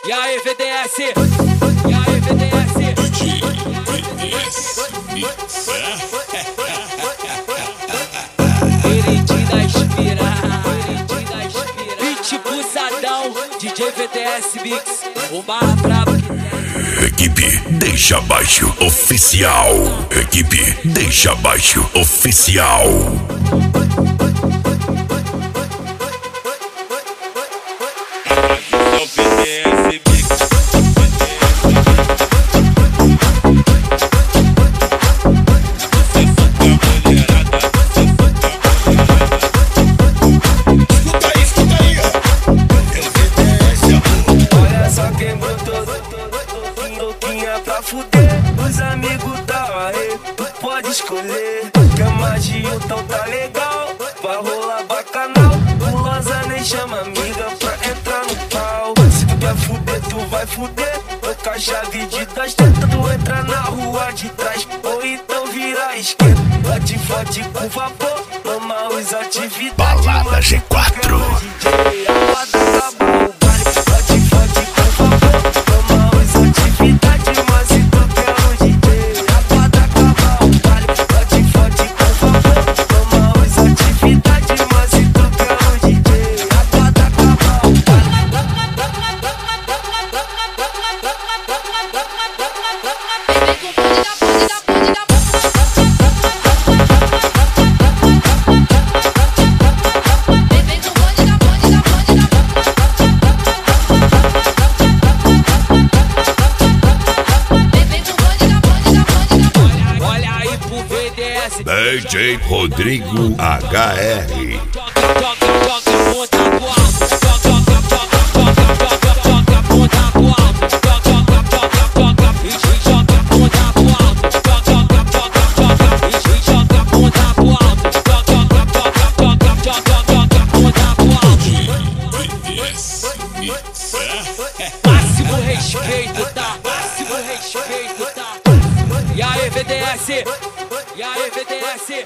E aí, VDS? E aí, VDS? Queridinha inspirada, beat buçadão, DJ VDS Mix, o mais brabo que tem. Equipe Deixa Abaixo Oficial. Equipe Deixa Abaixo Oficial. Pra fuder, os amigos da aê, tu pode escolher. Que a magia então tá legal, vai rolar bacanal. Gulosa nem chama amiga pra entrar no pau. Se tu quer fuder, tu vai fuder. Tô com a chave de das tetas, tu entra na rua de trás. Ou então vira à esquerda, bate forte com vapor. Toma os atividades, Balada G4. DJ Rodrigo HR. Máximo respeito, tá? Máximo respeito, tá? E aí, VDS? E aí, VDS?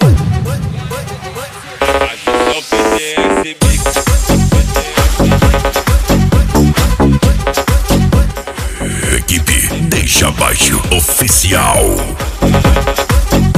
Equipe Deixa Abaixo Oficial.